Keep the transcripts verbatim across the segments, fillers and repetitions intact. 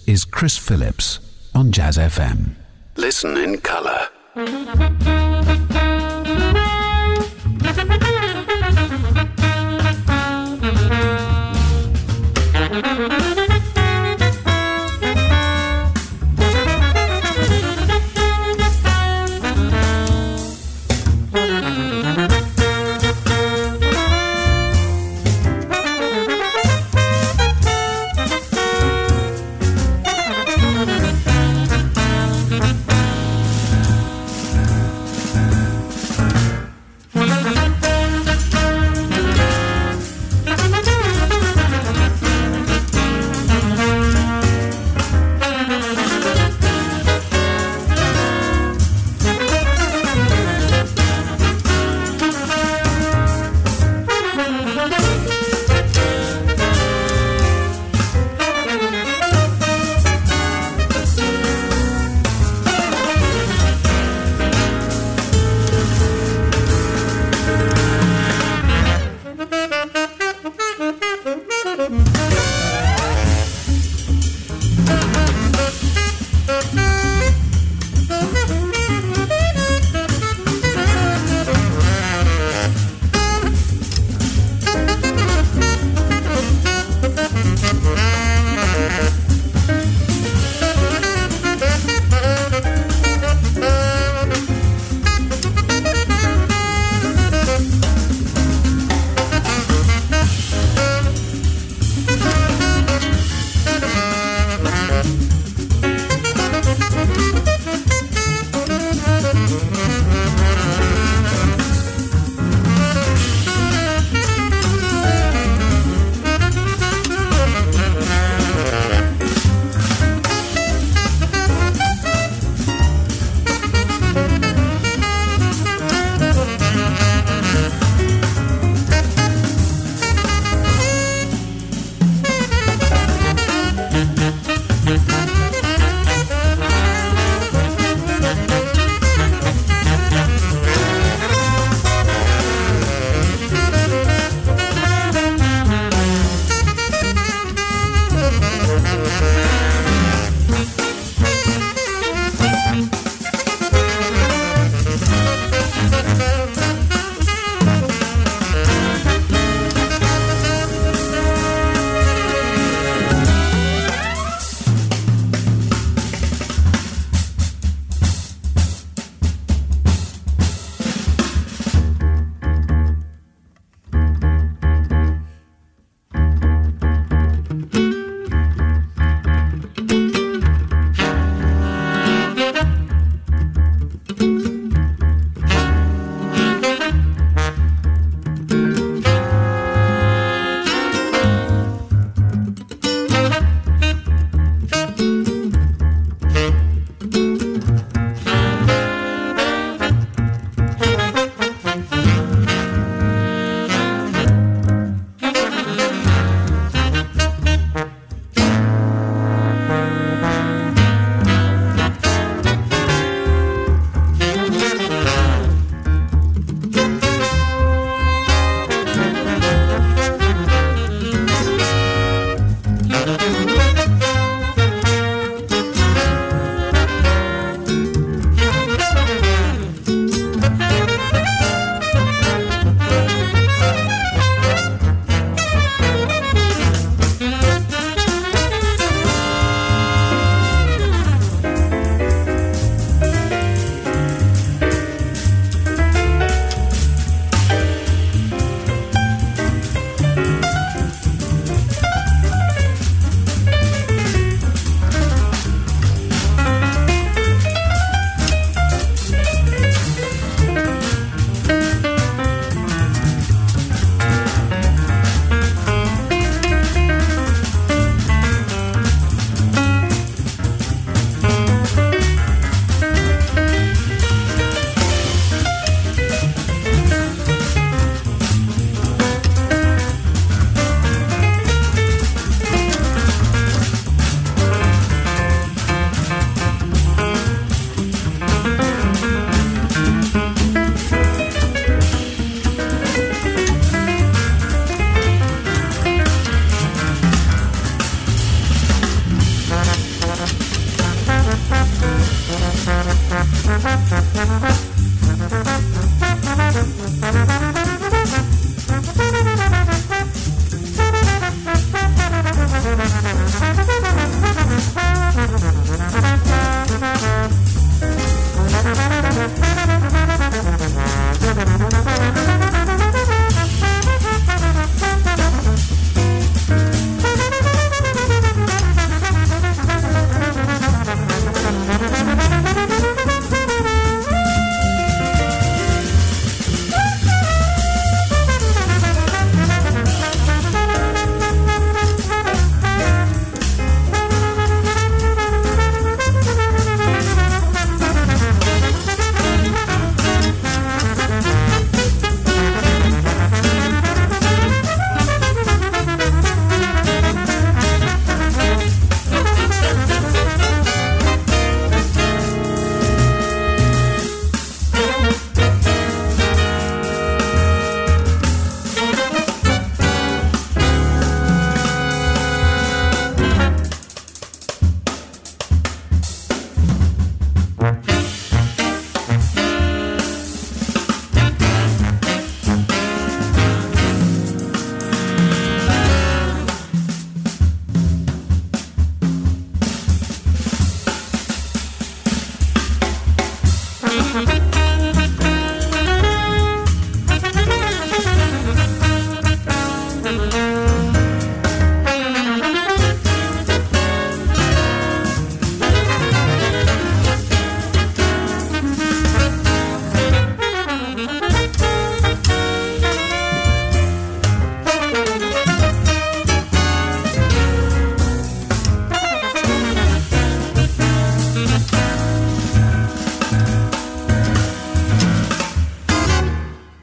is Chris Phillips on Jazz F M. Listen in colour.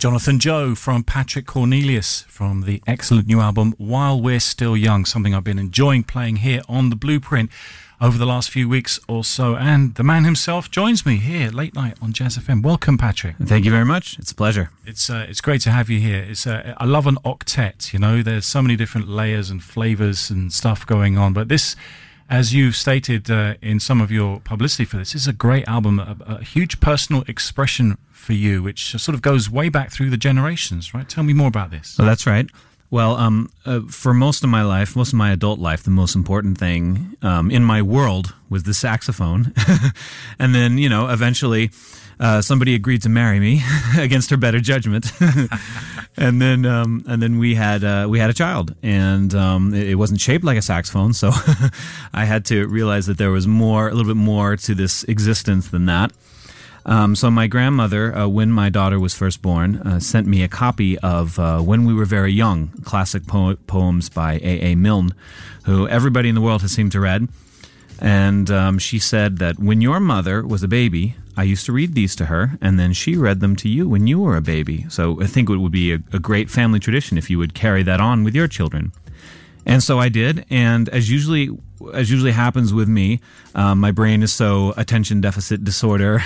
Jonathan Joe from Patrick Cornelius from the excellent new album While We're Still Young, something I've been enjoying playing here on The Blueprint over the last few weeks or so. And the man himself joins me here late night on Jazz F M. Welcome, Patrick. Thank you very much. It's a pleasure. It's uh, it's great to have you here. It's uh, I love an octet, you know. There's so many different layers and flavors and stuff going on. But this, as you've stated uh, in some of your publicity for this, is a great album, a, a huge personal expression for you, which sort of goes way back through the generations, right? Tell me more about this. Oh, that's right. Well, um, uh, for most of my life, most of my adult life, the most important thing um, in my world was the saxophone. And then, you know, eventually uh, somebody agreed to marry me against her better judgment. And then, um, and then we had uh, we had a child, and um, it, it wasn't shaped like a saxophone, so I had to realize that there was more, a little bit more to this existence than that. Um, so my grandmother, uh, when my daughter was first born, uh, sent me a copy of uh, When We Were Very Young, classic po- poems by A A. Milne, who everybody in the world has seemed to read. And um, she said that when your mother was a baby, I used to read these to her, and then she read them to you when you were a baby. So I think it would be a, a great family tradition if you would carry that on with your children. And so I did, and as usually as usually happens with me, um, my brain is so attention deficit disorder.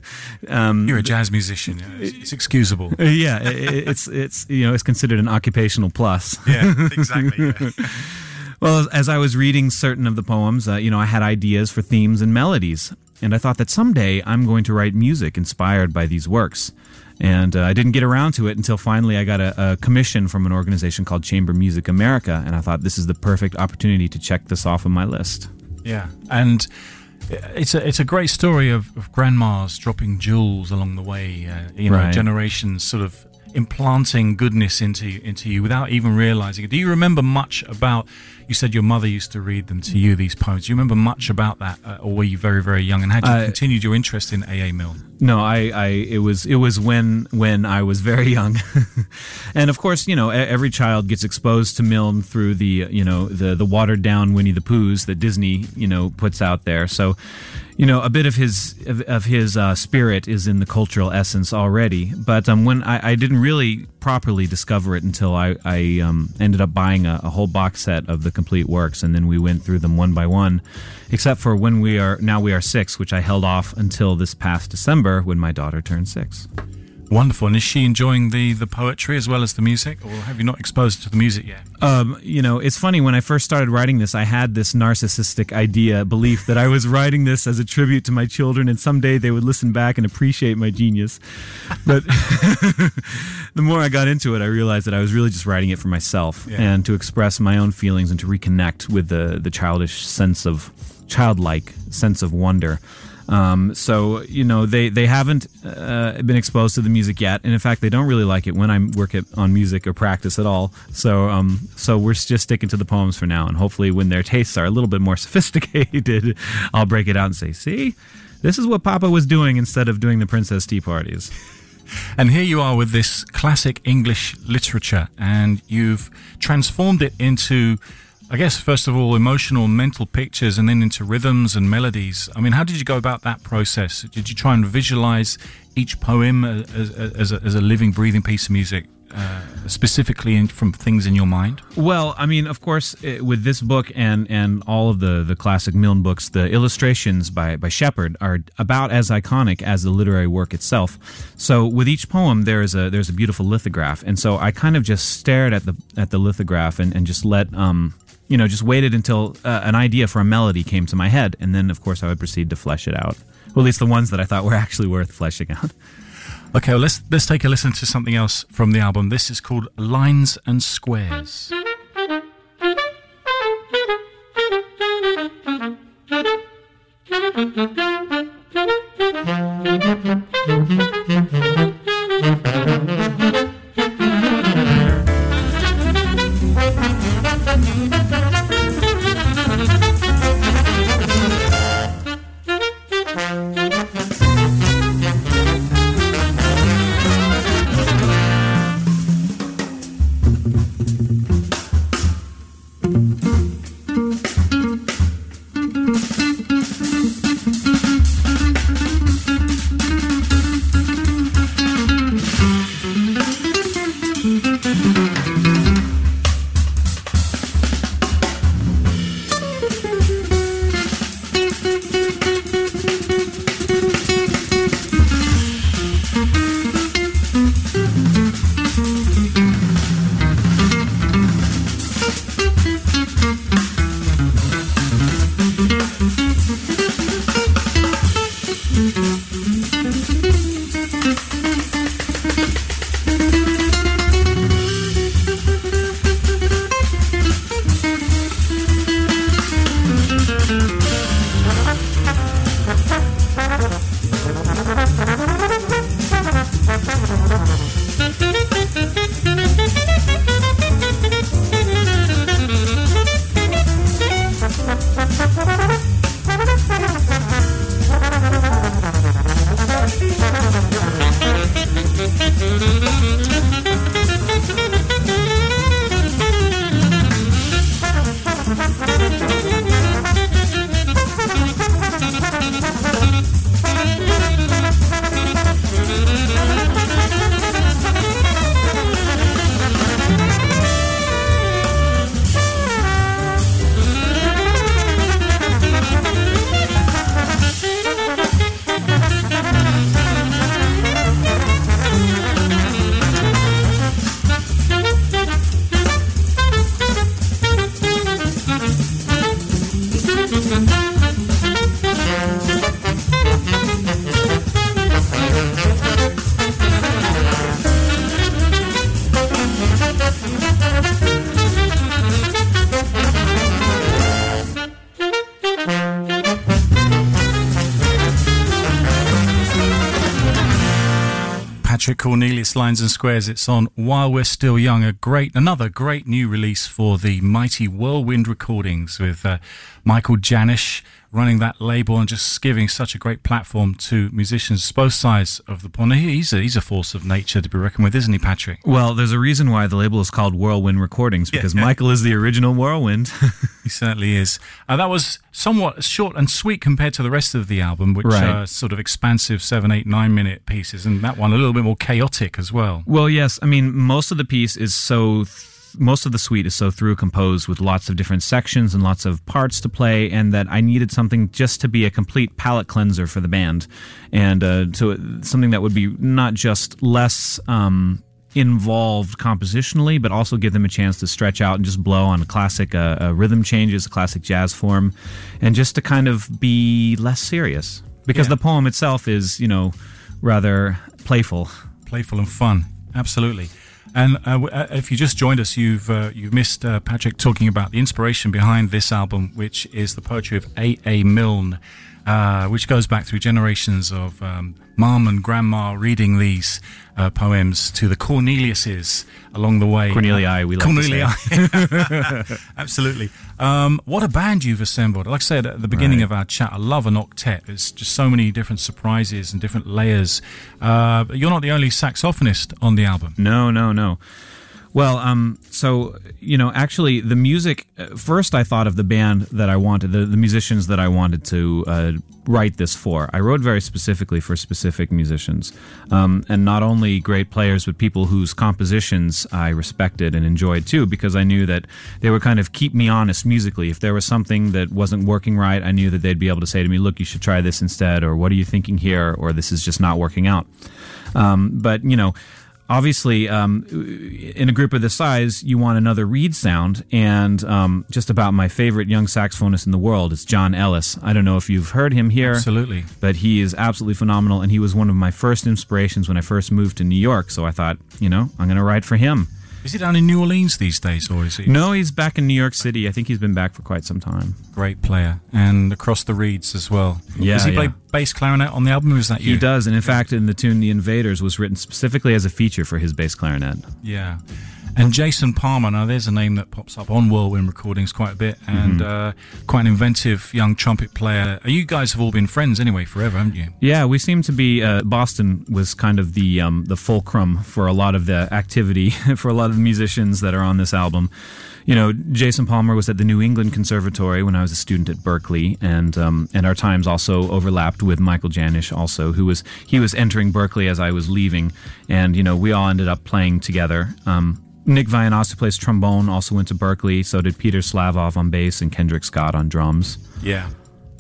um, You're a jazz musician; it's, it's excusable. Yeah, it, it's it's you know it's considered an occupational plus. Yeah, exactly. Yeah. Well, as I was reading certain of the poems, uh, you know, I had ideas for themes and melodies, and I thought that someday I'm going to write music inspired by these works. And uh, I didn't get around to it until finally I got a, a commission from an organization called Chamber Music America, and I thought this is the perfect opportunity to check this off on my list. Yeah, and it's a it's a great story of, of grandmas dropping jewels along the way, uh, you know, right. generations sort of implanting goodness into into you without even realizing it. Do you remember much about, you said your mother used to read them to you, these poems. Do you remember much about that, uh, or were you very, very young, and had you uh, continued your interest in A A. Milne? No, I, I, it was, it was when, when I was very young, and of course, you know, every child gets exposed to Milne through the, you know, the, the watered down Winnie the Poohs that Disney, you know, puts out there. So, you know, a bit of his, of, of his uh, spirit is in the cultural essence already. But um, when I, I didn't really properly discover it until I, I um, ended up buying a, a whole box set of the complete works, and then we went through them one by one, except for when we are now we are six, which I held off until this past December when my daughter turned six. Wonderful. And is she enjoying the, the poetry as well as the music, or have you not exposed her to the music yet? Um, you know, it's funny, when I first started writing this, I had this narcissistic idea, belief that I was writing this as a tribute to my children, and someday they would listen back and appreciate my genius. But the more I got into it, I realized that I was really just writing it for myself, yeah. and to express my own feelings and to reconnect with the, the childish sense of, childlike sense of wonder. Um, so, you know, they, they haven't uh, been exposed to the music yet. And in fact, they don't really like it when I work at, on music or practice at all. So um, so we're just sticking to the poems for now. And hopefully when their tastes are a little bit more sophisticated, I'll break it out and say, see, this is what Papa was doing instead of doing the Princess Tea parties. And here you are with this classic English literature, and you've transformed it into, I guess, first of all, emotional, mental pictures, and then into rhythms and melodies. I mean, how did you go about that process? Did you try and visualize each poem as, as, a, as a living, breathing piece of music, uh, specifically in, from things in your mind? Well, I mean, of course, it, with this book and, and all of the, the classic Milne books, the illustrations by, by Shepard are about as iconic as the literary work itself. So with each poem, there is a there's a beautiful lithograph. And so I kind of just stared at the at the lithograph and, and just let... Um, You know, just waited until uh, an idea for a melody came to my head, and then, of course, I would proceed to flesh it out. Well, at least the ones that I thought were actually worth fleshing out. Okay, well, let's let's take a listen to something else from the album. This is called Lines and Squares. Patrick Cornelius, Lines and Squares. It's on While We're Still Young, a great, another great new release for the mighty Whirlwind Recordings with uh, Michael Janisch running that label and just giving such a great platform to musicians both sides of the pond. He's a, he's a force of nature to be reckoned with, isn't he, Patrick? Well, there's a reason why the label is called Whirlwind Recordings, because yeah, yeah. Michael is the original Whirlwind. He certainly is. Uh, that was somewhat short and sweet compared to the rest of the album, which right. are sort of expansive seven, eight, nine minute pieces, and that one a little bit more chaotic as well. Well, yes. I mean, most of the piece is so... Th- most of the suite is so through composed with lots of different sections and lots of parts to play, and that I needed something just to be a complete palate cleanser for the band, and uh, so something that would be not just less um, involved compositionally, but also give them a chance to stretch out and just blow on classic uh, uh, rhythm changes, a classic jazz form, and just to kind of be less serious, because yeah. the poem itself is, you know, rather playful. Playful and fun, absolutely. And uh, if you just joined us, you've uh, you've missed uh, Patrick talking about the inspiration behind this album, which is the poetry of A A Milne, uh, which goes back through generations of um, mom and grandma reading these uh, poems to the Corneliuses along the way. Cornelii, we like Cornelii. to say. Absolutely. Um, what a band you've assembled. Like I said at the beginning right. of our chat, I love an octet. There's just so many different surprises and different layers. Uh, but you're not the only saxophonist on the album. No, no, no. Well, um, so, you know, actually the music, uh, first I thought of the band that I wanted, the, the musicians that I wanted to uh, write this for. I wrote very specifically for specific musicians, um, and not only great players, but people whose compositions I respected and enjoyed too, because I knew that they would kind of keep me honest musically. If there was something that wasn't working right, I knew that they'd be able to say to me, look, you should try this instead, or what are you thinking here, or this is just not working out. Um, but, you know, obviously, um, in a group of this size, you want another Reed sound, and um, just about my favorite young saxophonist in the world is John Ellis. I don't know if you've heard him here. Absolutely. But he is absolutely phenomenal, and he was one of my first inspirations when I first moved to New York, so I thought, you know, I'm going to write for him. Is he down in New Orleans these days, or is he? No, he's back in New York City. I think he's been back for quite some time. Great player, and across the reeds as well. Yeah, Does he yeah. play bass clarinet on the album, or is that you? He does, and in fact, in the tune "The Invaders" was written specifically as a feature for his bass clarinet. Yeah. And Jason Palmer, now there's a name that pops up on Whirlwind Recordings quite a bit, and mm-hmm. uh, quite an inventive young trumpet player. You guys have all been friends anyway forever, haven't you? Yeah, we seem to be, uh, Boston was kind of the um, the fulcrum for a lot of the activity, for a lot of the musicians that are on this album. You know, Jason Palmer was at the New England Conservatory when I was a student at Berkeley, and um, and our times also overlapped with Michael Janisch also, who was, he was entering Berkeley as I was leaving, and, you know, we all ended up playing together. Um, Nick Vianos, who plays trombone, also went to Berkeley. So did Peter Slavov on bass and Kendrick Scott on drums. Yeah.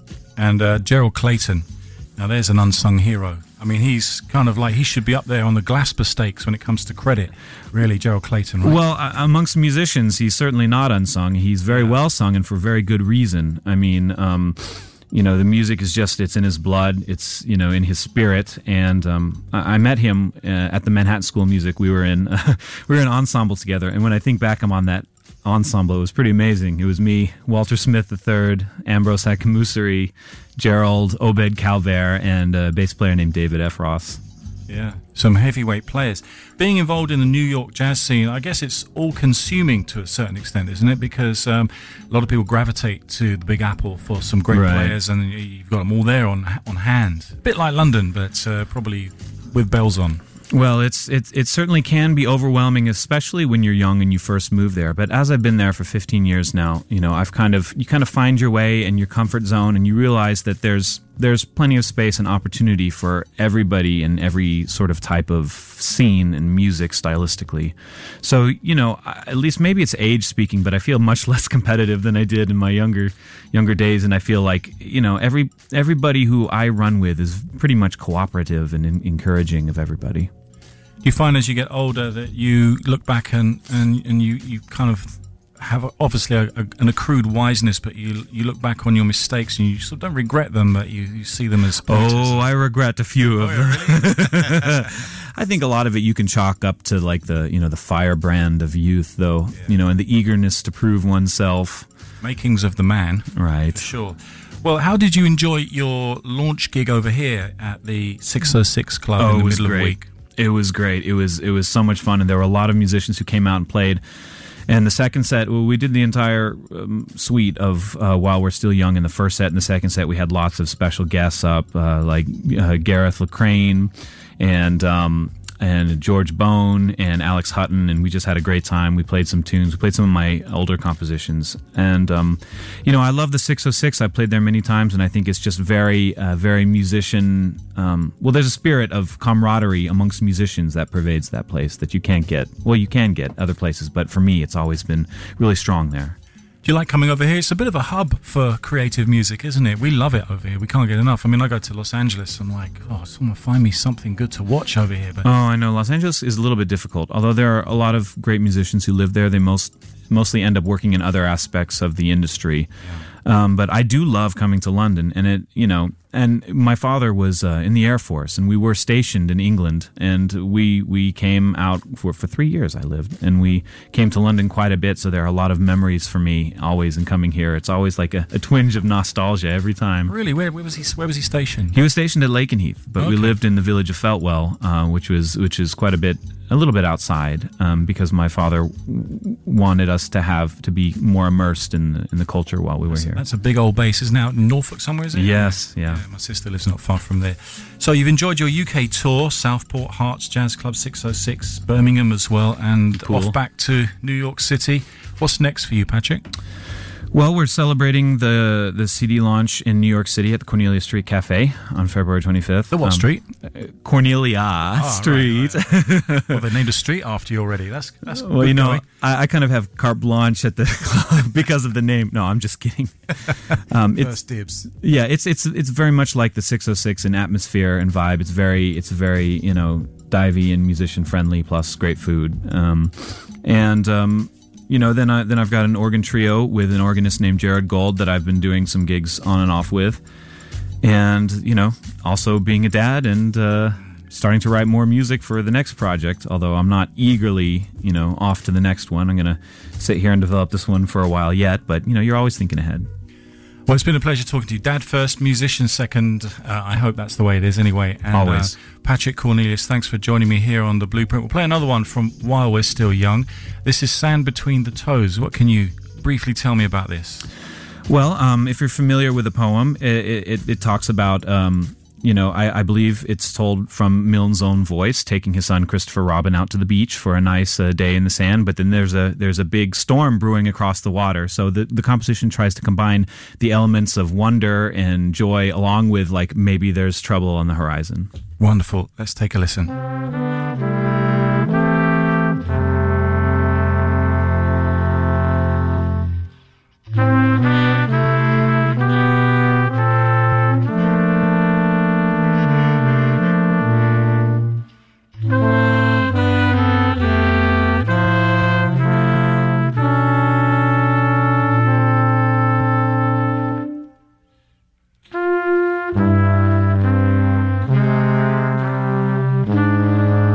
And uh, Gerald Clayton. Now, there's an unsung hero. I mean, he's kind of like, he should be up there on the Glasper Stakes when it comes to credit. Really, Gerald Clayton, right? Well, uh, amongst musicians, he's certainly not unsung. He's very yeah. well sung, and for very good reason. I mean... Um, You know, the music is just, it's in his blood, it's, you know, in his spirit, and um, I, I met him uh, at the Manhattan School of Music. We were in, uh, we were in ensemble together, and when I think back, I'm on that ensemble, it was pretty amazing. It was me, Walter Smith the third, Ambrose Hakamusari, Gerald, Obed Calvert, and a bass player named David F. Ross. Yeah, some heavyweight players. Being involved in the New York jazz scene, I guess it's all-consuming to a certain extent, isn't it? Because um, a lot of people gravitate to the Big Apple for some great right. players, and you've got them all there on on hand. A bit like London, but uh, probably with bells on. Well, it's it it certainly can be overwhelming, especially when you're young and you first move there. But as I've been there for fifteen years now, you know, I've kind of you kind of find your way in your comfort zone, and you realize that there's there's plenty of space and opportunity for everybody in every sort of type of scene and music stylistically. So, you know, at least maybe it's age speaking, but I feel much less competitive than I did in my younger younger days, and I feel like, you know, every everybody who I run with is pretty much cooperative and in, encouraging of everybody. Do you find as you get older that you look back and, and, and you, you kind of have obviously a, a, an accrued wiseness, but you you look back on your mistakes and you sort of don't regret them, but you, you see them as pointers. Oh, I regret a few of Oh, them. really? I think a lot of it you can chalk up to like the you know the firebrand of youth, though. Yeah. You know, and the eagerness to prove oneself. Makings of the man, Right. for sure. Well, how did you enjoy your launch gig over here at the six oh six Club Oh, in it the was middle of great. the week? It was great. It was it was so much fun, and there were a lot of musicians who came out and played. And the second set, well, we did the entire um, suite of uh, While We're Still Young in the first set. And the second set, we had lots of special guests up, uh, like uh, Gareth Lecrae and um, and George Bone and Alex Hutton, and we just had a great time. We played some tunes. We played some of my older compositions. And, um, you know, I love the six oh six. I played there many times, and I think it's just very, uh, very musician... Um, well, there's a spirit of camaraderie amongst musicians that pervades that place that you can't get. Well, you can get other places, but for me, it's always been really strong there. Do you like coming over here? It's a bit of a hub for creative music, isn't it? We love it over here. We can't get enough. I mean, I go to Los Angeles. I'm like, oh, someone find me something good to watch over here. But Oh, I know. Los Angeles is a little bit difficult. Although there are a lot of great musicians who live there, they most mostly end up working in other aspects of the industry. Um, but I do love coming to London, and it, you know, and my father was uh, in the Air Force, and we were stationed in England, and we we came out for for three years. I lived, and we came to London quite a bit. So there are a lot of memories for me always in coming here. It's always like a, a twinge of nostalgia every time. really, where, where was he? Where was he stationed? He was stationed at Lakenheath, but we Okay. lived in the village of Feltwell, uh, which was which is quite a bit, a little bit outside, um, because my father w- wanted us to have to be more immersed in the, in the culture while we were here. That's a big old base. Isn't it out in Norfolk somewhere, is it? Yes, yeah. Yeah, my sister lives not far from there. So you've enjoyed your U K tour, Southport, Hearts, Jazz Club six oh six, Birmingham as well, and Cool. off back to New York City. What's next for you, Patrick? Well, we're celebrating the the C D launch in New York City at the Cornelia Street Cafe on February twenty-fifth. The what street? Cornelia right, Street. right. Well, they named a street after you already. That's that's Well, good you know, going. I, I kind of have carte blanche at the club because of the name. No, I'm just kidding. Um, it's, First dibs. Yeah, it's it's it's very much like the six oh six in atmosphere and vibe. It's very it's very you know divey and musician friendly, plus great food. Um, and um, you know, then I then I've got an organ trio with an organist named Jared Gold that I've been doing some gigs on and off with, and you know, also being a dad and uh, starting to write more music for the next project. Although I'm not eagerly you know off to the next one. I'm gonna sit here and develop this one for a while yet. But you know, you're always thinking ahead. Well, it's been a pleasure talking to you. Dad first, musician second. Uh, I hope that's the way it is anyway. And, Always. Uh, Patrick Cornelius, thanks for joining me here on The Blueprint. We'll play another one from While We're Still Young. This is Sand Between the Toes. What can you briefly tell me about this? Well, um, if you're familiar with the poem, it, it, it talks about, um, you know, I, I believe it's told from Milne's own voice, taking his son Christopher Robin out to the beach for a nice uh, day in the sand. But then there's a there's a big storm brewing across the water. So the, the composition tries to combine the elements of wonder and joy along with, like, maybe there's trouble on the horizon. Wonderful. Let's take a listen. Thank you.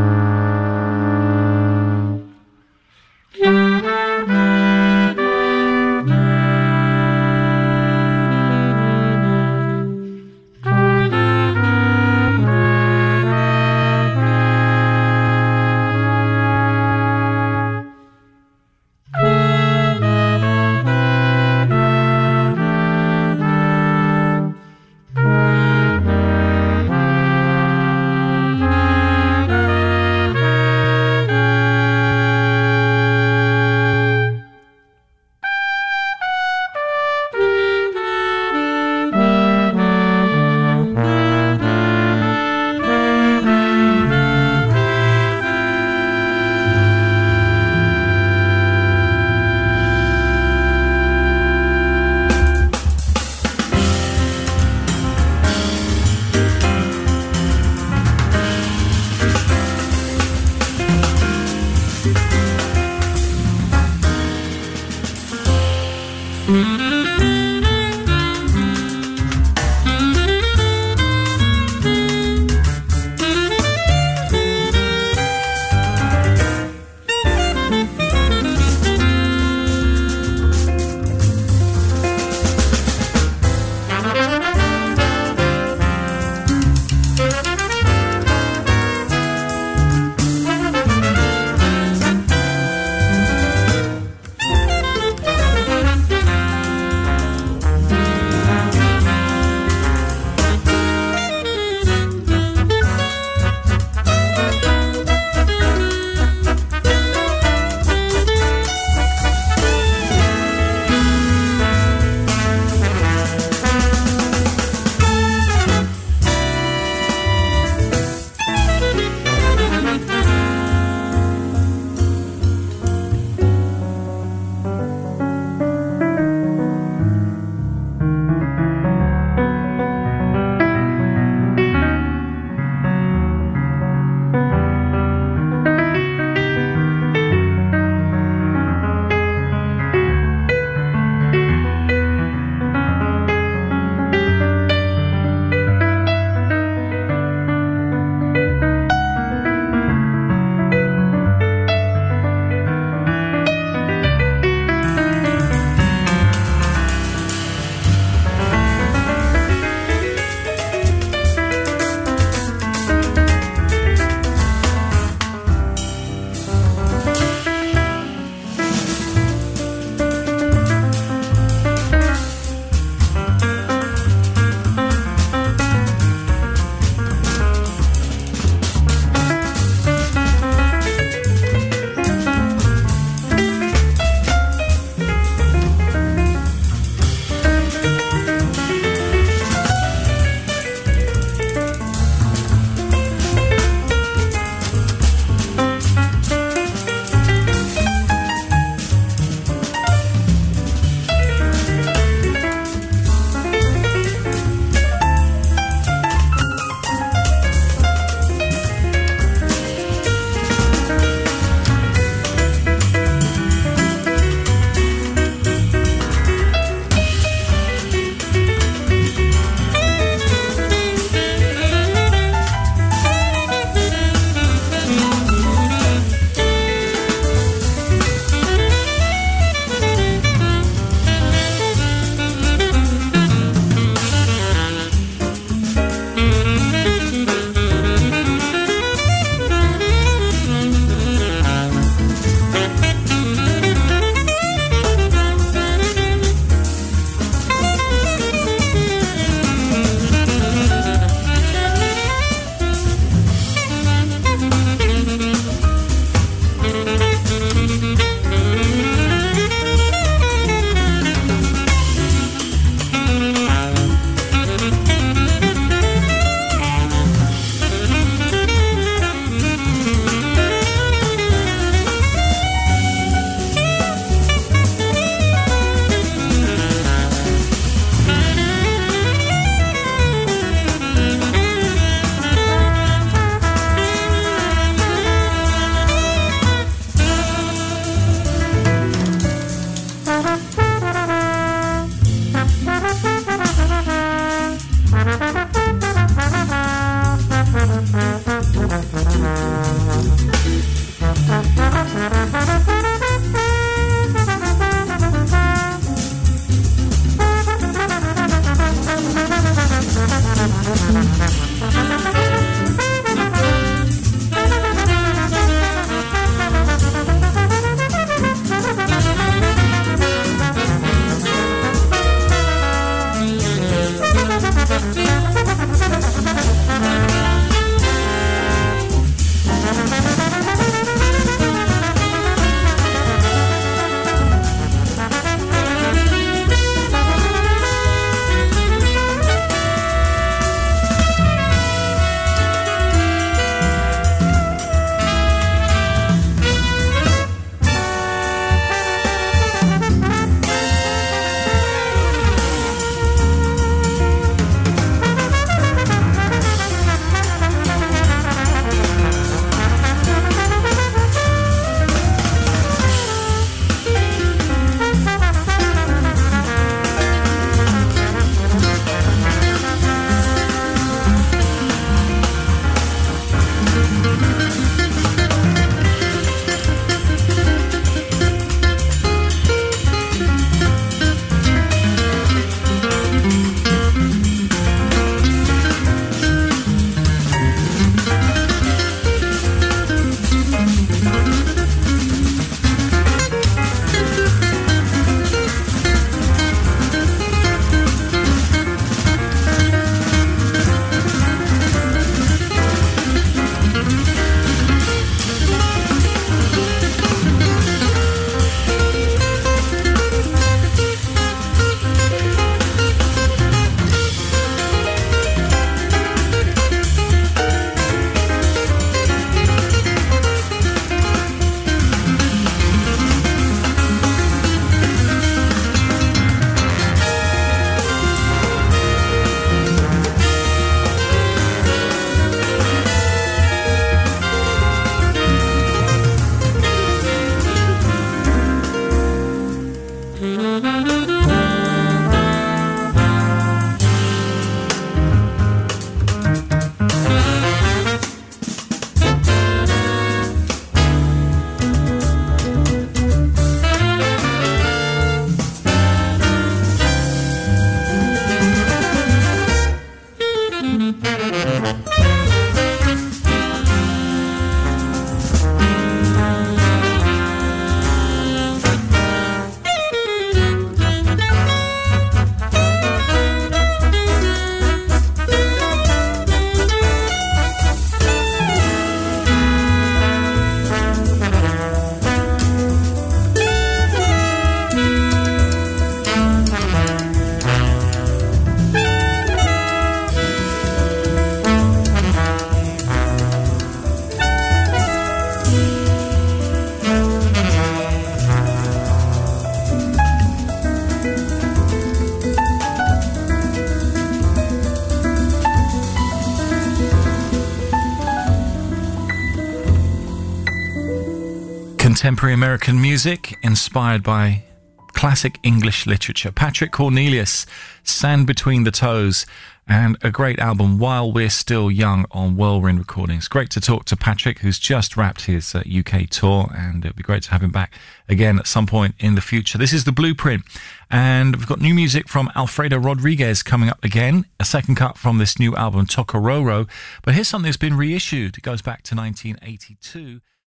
Contemporary American music inspired by classic English literature. Patrick Cornelius, Sand Between the Toes, and a great album, While We're Still Young, on Whirlwind Recordings. Great to talk to Patrick, who's just wrapped his uh, U K tour, and it'd be great to have him back again at some point in the future. This is The Blueprint, and we've got new music from Alfredo Rodriguez coming up again, a second cut from this new album, Tokororo. But here's something that's been reissued. It goes back to nineteen eighty-two.